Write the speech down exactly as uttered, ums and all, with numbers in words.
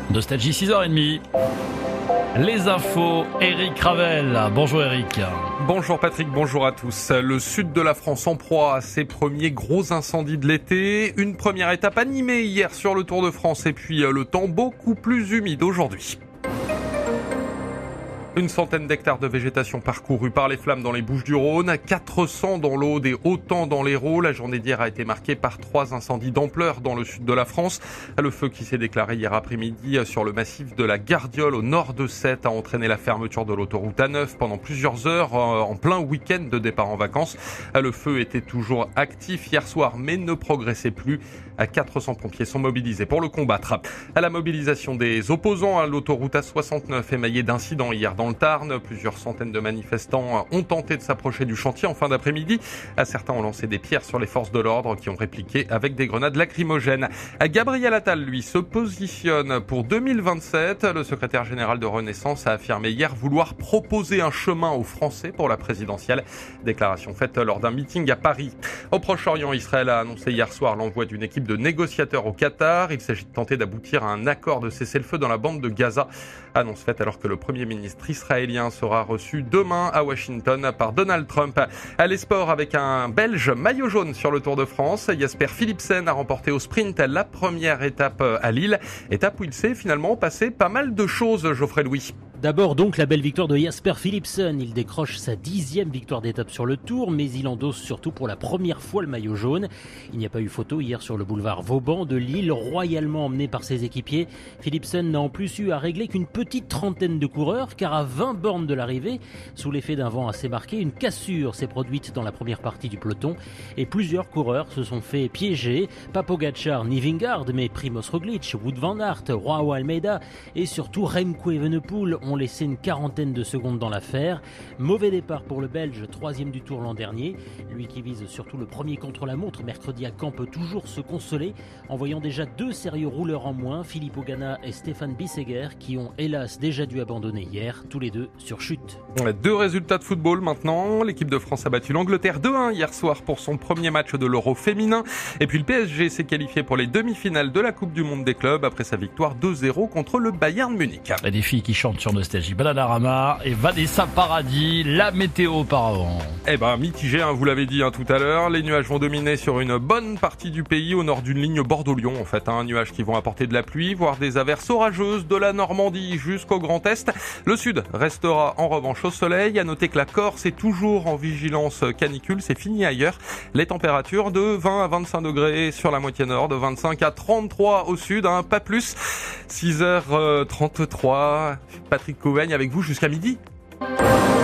Nostalgie six heures trente. Les infos, Eric Ravel. Bonjour Eric. Bonjour Patrick, bonjour à tous. Le sud de la France en proie à ses premiers gros incendies de l'été. Une première étape animée hier sur le Tour de France et puis le temps beaucoup plus humide aujourd'hui. Une centaine d'hectares de végétation parcourus par les flammes dans les Bouches-du-Rhône, quatre cents dans l'Aude et autant dans l'Hérault. La journée d'hier a été marquée par trois incendies d'ampleur dans le sud de la France. Le feu qui s'est déclaré hier après-midi sur le massif de la Gardiole au nord de Sète a entraîné la fermeture de l'autoroute A neuf pendant plusieurs heures en plein week-end de départ en vacances. Le feu était toujours actif hier soir mais ne progressait plus. quatre cents pompiers sont mobilisés pour le combattre. À la mobilisation des opposants à l'autoroute A soixante-neuf émaillée d'incidents hier dans le Tarn. Plusieurs centaines de manifestants ont tenté de s'approcher du chantier en fin d'après-midi. Certains ont lancé des pierres sur les forces de l'ordre qui ont répliqué avec des grenades lacrymogènes. Gabriel Attal, lui, se positionne pour deux mille vingt-sept. Le secrétaire général de Renaissance a affirmé hier vouloir proposer un chemin aux Français pour la présidentielle. Déclaration faite lors d'un meeting à Paris. Au Proche-Orient, Israël a annoncé hier soir l'envoi d'une équipe de négociateurs au Qatar. Il s'agit de tenter d'aboutir à un accord de cessez-le-feu dans la bande de Gaza. Annonce faite alors que le Premier ministre israélien sera reçu demain à Washington par Donald Trump. À les sports avec un Belge maillot jaune sur le Tour de France. Jasper Philipsen a remporté au sprint la première étape à Lille. Étape où il s'est finalement passé pas mal de choses, Geoffrey Louis. D'abord donc la belle victoire de Jasper Philipsen. Il décroche sa dixième victoire d'étape sur le Tour, mais il endosse surtout pour la première fois le maillot jaune. Il n'y a pas eu photo hier sur le boulevard Vauban de Lille, royalement emmené par ses équipiers. Philipsen n'a en plus eu à régler qu'une petite trentaine de coureurs, car à vingt bornes de l'arrivée, sous l'effet d'un vent assez marqué, une cassure s'est produite dans la première partie du peloton et plusieurs coureurs se sont fait piéger. Pas Pogačar ni Vingegaard, mais Primož Roglič, Wout van Aert, Joao Almeida et surtout Remco Evenepoel ont laissé une quarantaine de secondes dans l'affaire. Mauvais départ pour le Belge, troisième du Tour l'an dernier. Lui qui vise surtout le premier contre-la-montre mercredi à Caen peut toujours se consoler en voyant déjà deux sérieux rouleurs en moins, Filippo Ganna et Stéphane Bissegger, qui ont hélas déjà dû abandonner hier, tous les deux sur chute. Deux résultats de football maintenant. L'équipe de France a battu l'Angleterre deux un hier soir pour son premier match de l'Euro féminin. Et puis le P S G s'est qualifié pour les demi-finales de la Coupe du Monde des clubs après sa victoire deux zéro contre le Bayern Munich. Et des filles qui chantent sur Nostalgie, Bananarama et Vanessa Paradis. La météo auparavant. Eh ben mitigé, hein, vous l'avez dit hein, tout à l'heure. Les nuages vont dominer sur une bonne partie du pays au nord d'une ligne Bordeaux-Lyon en fait. Hein, nuages qui vont apporter de la pluie, voire des averses orageuses de la Normandie jusqu'au Grand Est. Le sud restera en revanche au soleil. À noter que la Corse est toujours en vigilance canicule. C'est fini ailleurs. Les températures de vingt à vingt-cinq degrés sur la moitié nord, de vingt-cinq à trente-trois au sud, hein, pas plus. six heures trente-trois. Patrick Couvaigne avec vous jusqu'à midi.